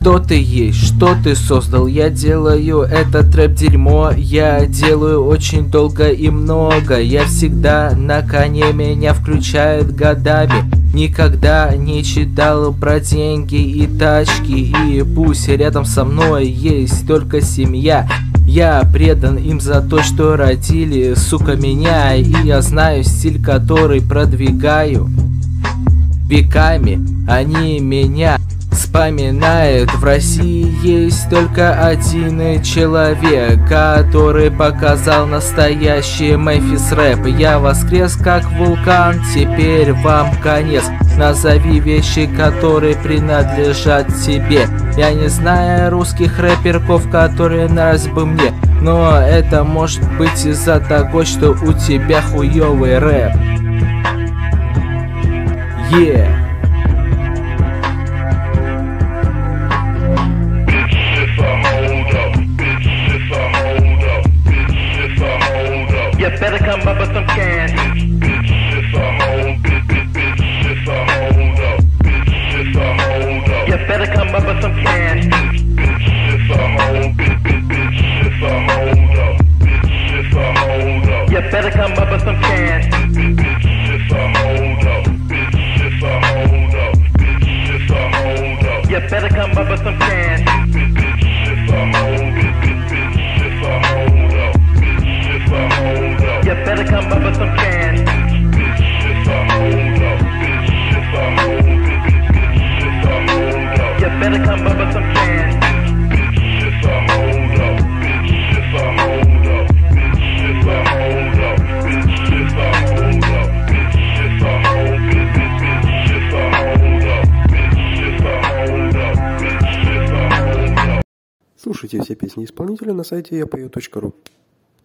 Кто ты есть, что ты создал? Я делаю этот рэп-дерьмо, я делаю очень долго и много. Я всегда на коне, меня включают годами. Никогда не читал про деньги и тачки, и пусть рядом со мной есть только семья. Я предан им за то, что родили, сука, меня. И я знаю стиль, который продвигаю веками. Они меня вспоминают. В России есть только один человек, который показал настоящий Мемфис рэп. Я воскрес как вулкан, теперь вам конец. Назови вещи, которые принадлежат тебе. Я не знаю русских рэперков, которые нравились бы мне, но это может быть из-за того, что у тебя хуёвый рэп. Yeah. You better come up with some cash. Bitch, it's a hold. Bitch, it's a hold up. Bitch, it's a hold up. You better come up with some cash. Bitch, it's a hold. Bitch, it's a hold up. Bitch, it's a hold up. You better come up with some cash. Bitch, it's a hold up. Bitch, it's a hold up. Bitch, it's a hold up. You better come up with some cash. Bitch, it's a hold. Bitch, it's a hold up. You better come up with some cash. Bitch, it's a hold up. Bitch, it's a hold. Bitch, it's a hold up. You better come up with some cash. Bitch, it's a hold up. Bitch, it's a hold up. Bitch, it's a hold up. Bitch, it's a hold up. Bitch, it's a hold. Bitch, it's a hold up. Bitch, it's a hold up. Bitch, it's a hold up. Слушайте все песни исполнителя на сайте yapayot.ru.